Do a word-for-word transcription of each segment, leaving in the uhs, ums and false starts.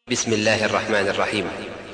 بسم الله الرحمن الرحيم.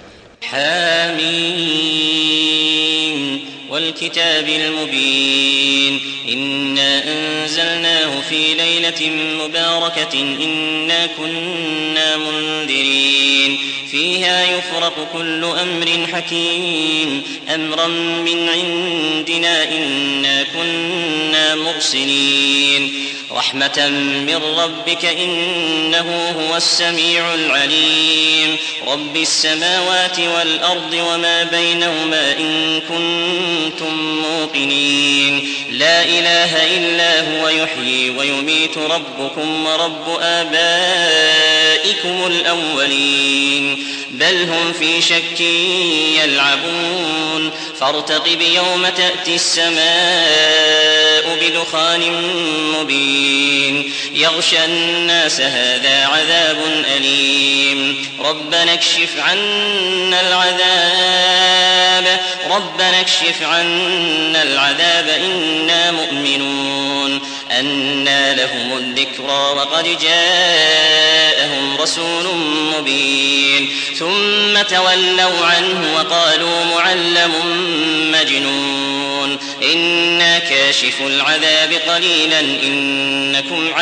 حامين والكتاب المبين إنا أنزلناه في ليلة مباركة إنا كنا منذرين فيها يفرق كل أمر حكيم أمرا من عندنا إنا كنا مرسلين رحمة من ربك إنه هو السميع العليم رب السماوات والأرض وما بينهما إن كنتم موقنين لا إله إلا هو يحيي ويميت ربكم ورب آبائكم الأولين بل هم في شك يلعبون فارتقب يوم تأتي السماء بدخان مبين يغشى الناس هذا عذاب أليم ربنا اكشف عنا العذاب ربنا اكشف عنا العذاب إنا مؤمنون أنى لهم الذكرى وقد جاءهم رسول مبين ثم تولوا عنه وقالوا معلم مجنون إنا كاشف العذاب قليلا إنكم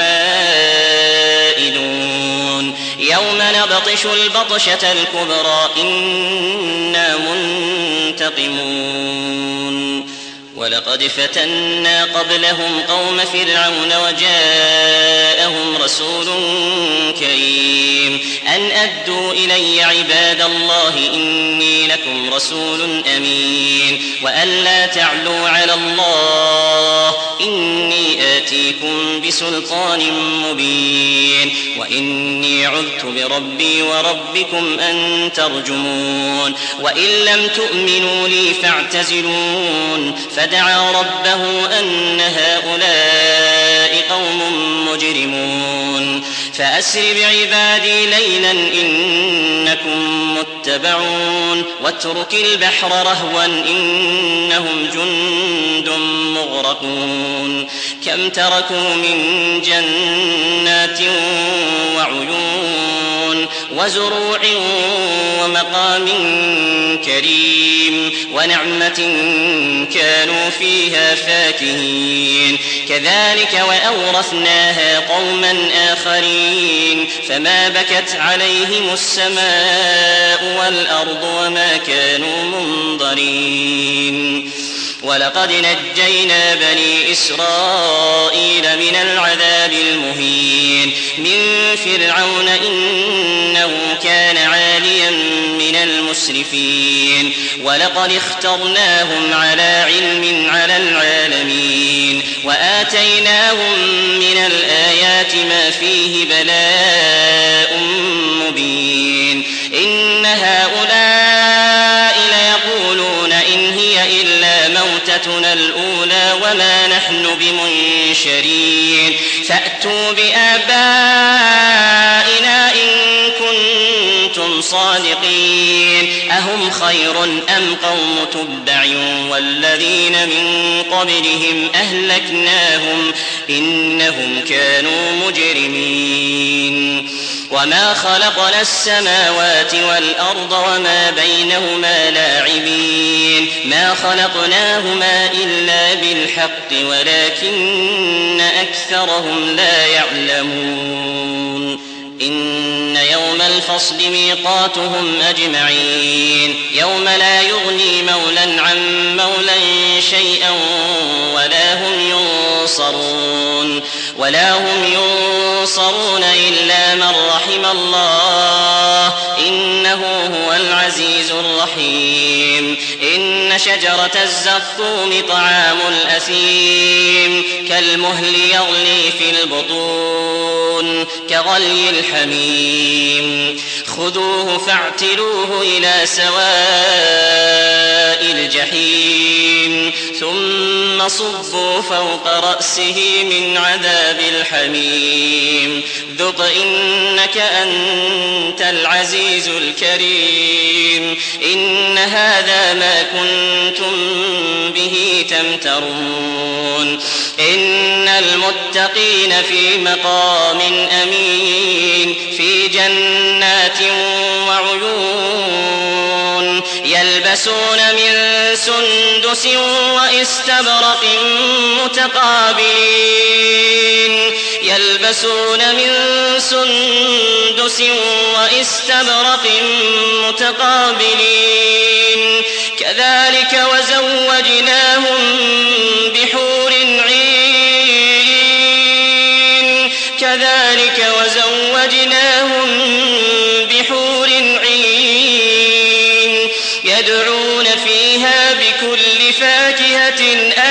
عائدون يوم نبطش البطشة الكبرى إنا منتقمون ولقد فتنا قبلهم قوم فرعون وجاءهم رسول كريم أن أدوا إلي عباد الله إني لكم رسول أمين وأن لا تعلوا على الله إني آتيكم بسلطان مبين وإني عذت بربي وربكم أن ترجمون وإن لم تؤمنوا لي فاعتزلون فدعا ربه أن هؤلاء قوم مجرمون فأسر بعبادي ليلا إنكم متبعون واترك البحر رهوا إنهم جند مغرقون كم تركوا من جنات وعيون وزروع ومقام كريم ونعمة كانوا فيها فاكهين كذلك وأورثناها قوما آخرين فما بكت عليهم السماء والأرض وما كانوا منظرين ولقد نجينا بني إسرائيل من العذاب المهين من فرعون إنه كان عاليا من المسرفين ولقد اخترناهم على علم على العالمين وآتيناهم من الآيات ما فيه بلاء مبين إن هؤلاء ليقولون إن هي إلا موتتنا الأولى وما نحن بمنشرين فأتوا بآبائنا إن كنتم صادقين أهم خير أم قوم تبع والذين من قبلهم أهلكناهم إنهم كانوا مجرمين وما خلقنا السماوات والأرض وما بينهما لاعبين ما خلقناهما إلا بالحق ولكن أكثرهم لا يعلمون إن يوم الفصل ميقاتهم أجمعين يوم لا يغني مولا عن مولا شيئا ولا هم ينصرون ولا هم ينصرون إلا من رحم الله إنه هو العزيز الرحيم إن شجرة الزقوم طعام الأثيم كالمهل يغلي في البطون كغلي الحميم خذوه فاعتلوه إلى سواء الجحيم ثم صبوا فوق رأسه من عذاب الحميم ذق إنك أنت العزيز الكريم إن هذا ما كنتم به تمترون إن المتقين في مقام أمين في جنات وعيون يلبسون من سندس وإستبرق متقابلين يلبسون من سندس وإستبرق متقابلين كذلك وزوجناهم بحور عين كذلك وزوجناهم بحور عين يدعون فيها بكل فاكهة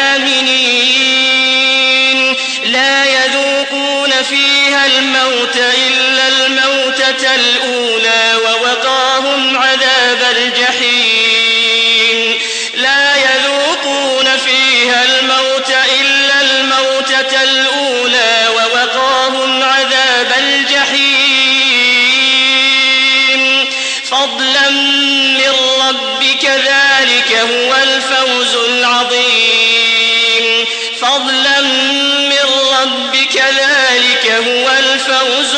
آمنين لا يذوقون فيها الموت إلا الموتة الأولى ووقاهم عذاب الجحيم لا يذوقون فيها الموت إلا الموتة الأولى ووقاهم عذاب الجحيم فضلا من ربك ذلك هو الفوز العظيم فضلا من ربك ذلك هو الفوز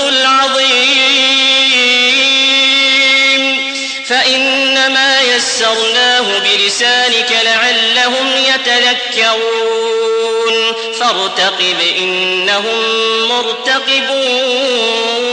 العظيم فإنما يسرناه بلسانك لعلهم يتذكرون فارتقب إنهم مرتقبون